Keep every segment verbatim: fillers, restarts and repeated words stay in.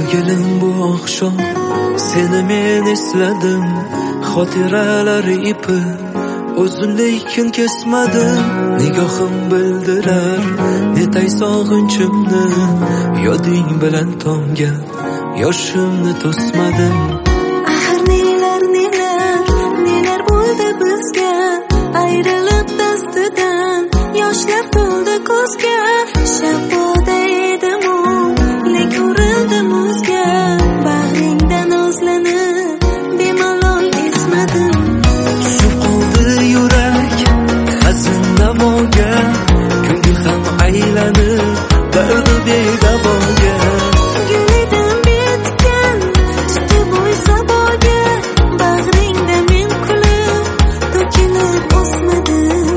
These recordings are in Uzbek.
Sevgilim bu oqshom seni men esladim, xotiralar ipi uzun lekin kesmadim. Nigohim bildirar netay sog'inchimni, yoding bilan tomgan yoshimni to'smadim. Axir nelar nelar nelar bo'ldi bizga, ayrilib dastidan yoshlar to'ldi ko'zga. Shaboda edim u lekin urildi muzga, bag'ringdan o'zlanib bemalol esmadim. Tushib qoldi yurak hazin namoga, ko'ngil ham aylanib dardi bedavoga. Gulidan betgan tuti bo'y saboga, bag'ringda men kulib to'kilib o'smadim.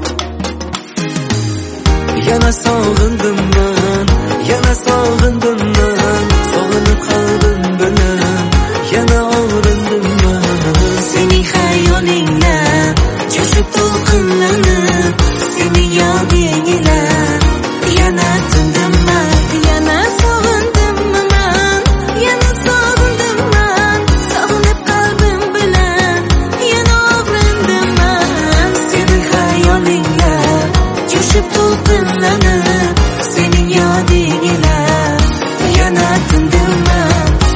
Yana sog'indim men, yana sog'indim men, sog'inib qalbim bilan yana og'rindim men. Sening xayolingda jo'shib to'lqinlanib, sening yoding ila yana tindim men, yana sog'indim men, yana sog'indim men, sog'inib qalbim bilan yana og'rindim men. Sening xayolingda jo'shib to'lqinlanib, sening yoding ila yana tindim men.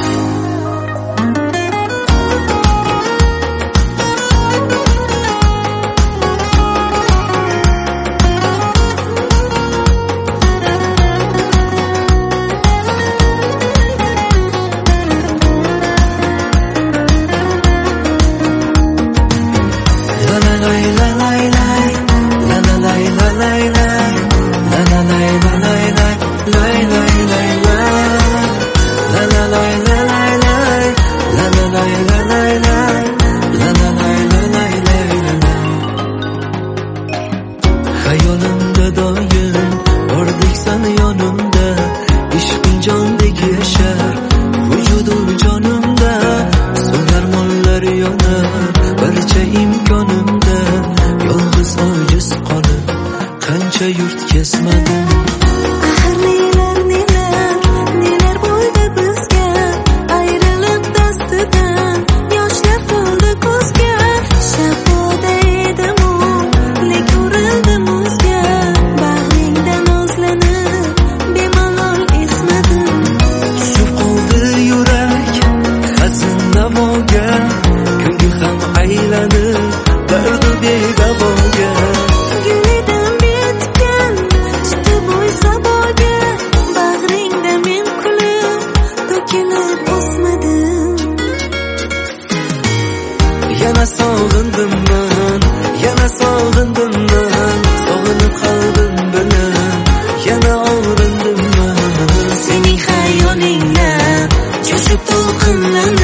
Hayolimda doim bordeksan yonimda, ishqing jondek yashar vujudim jonimda. So'nar mollar yonar barcha imkonimda, yolg'iz ojiz qolib qancha yurt kesmadim. Axir nelar nelar nelar bo'ldi bizga, ayrilib dastidan yoshlar to'ldi ko'zga. Shaboda edim u lekin urildi muzga, bag'ringdan o'zlanib bemalol esmadim. Tushib qoldi yurak hazin namoga, ko'ngil ham aylanib dardi bedavoga. Gulidan betgan tuti bo'y saboga, bag'ringda men kulib to'kilib o'smadim. Yana sog'indim men, yana sog'indim men, sog'inib qalbim bilan yana og'rindim men. Sening xayolingda jo'shib to'lqinlanib,